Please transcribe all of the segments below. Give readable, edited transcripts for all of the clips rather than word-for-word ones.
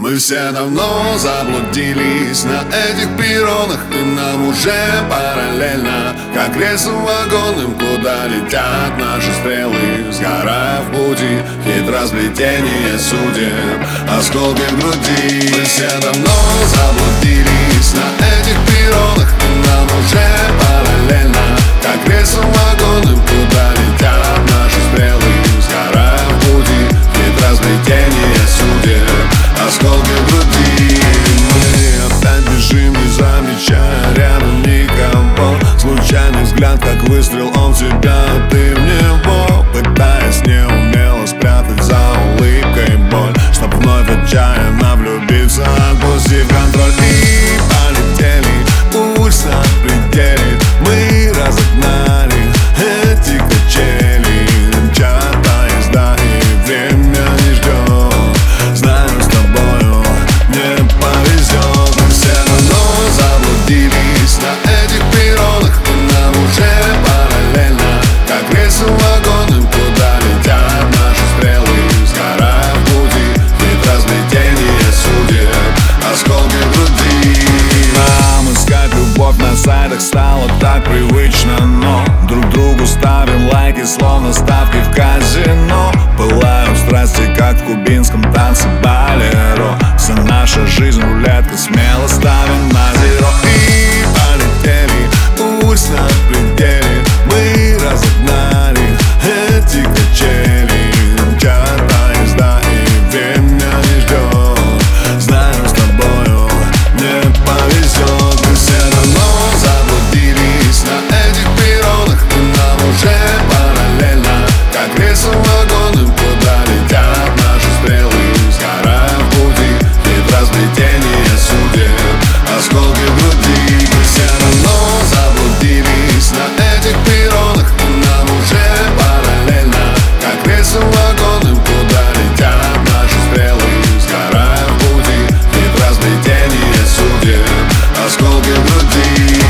Мы все давно заблудились на этих перронах, и нам уже параллельно, как рельсовым вагонам, куда летят наши стрелы, сгорая в пути, хитросплетение судеб, осколки в груди. Мы все давно заблудились на этих перронах, и нам уже параллельно, как рельсовым вагонам, куда летят наши стрелы, сгорая в пути, хитросплетение судеб, осколки в груди. Мы опять бежим, не замечая рядом никого. Случайный взгляд, как выстрел, он в тебя, ты в него, пытаясь неумело спрятать за улыбкой боль, чтоб вновь отчаянно влюбиться, отпустив контроль. И полетели, пульс на пределе, мы разогнали эти качели. Мчат поезда, и время не ждет. Знаю, с тобою не повезет. Мы все давно заблудились на этих перронах, и нам уже параллельно, как рельсовым вагонам, куда летят наши стрелы, сгорая в пути, хитросплетение судеб, осколки в груди. Нам искать любовь на сайтах стало так привычно, но друг другу ставим лайки, словно ставки в казино. Пылают страсти, как в кубинском танце болеро. Вся наша жизнь рулетка, смело ставим на зеро. И полетели, пульс на пределе, мы разогнали эти качели. Мчат поезда, и время не ждет. Знаю, с тобою не повезет. Мы все давно заблудились на этих перронах, и нам уже параллельно, как рельсовым вагонам, куда летят наши стрелы, сгорая в пути, хитросплетение судеб, осколки в груди. Мы все давно заблудились на этих перронах, и нам уже параллельно, как рельсовым вагонам, куда летят наши стрелы, сгорая в пути, хитросплетение судеб, осколки в груди.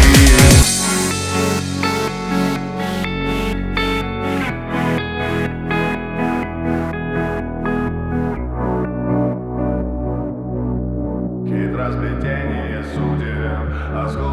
Хитросплетение судеб, осколки